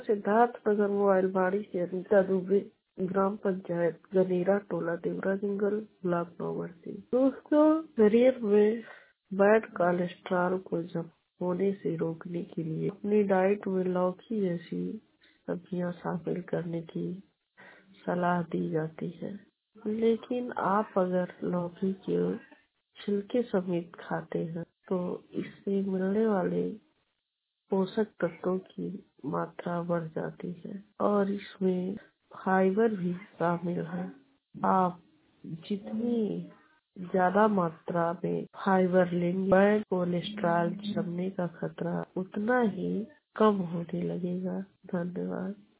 Siddharthnagar mobile बाड़ी से अनीता दुबे, ग्राम पंचायत गनेरा, टोला देवरा जंगल, ब्लॉक नौवर्ती। दोस्तों, शरीर में बैड कोलेस्ट्रॉल को जम होने से रोकने के लिए अपनी डाइट में लौकी जैसी सब्जियां शामिल करने की सलाह दी जाती है। लेकिन आप अगर लौकी के छिलके समेत खाते हैं तो इससे मिलने वाले पोषक तत्वों की मात्रा बढ़ जाती है और इसमें फाइबर भी शामिल है। आप जितनी ज्यादा मात्रा में फाइबर लेंगे, बैड कोलेस्ट्रॉल जमने का खतरा उतना ही कम होने लगेगा। धन्यवाद।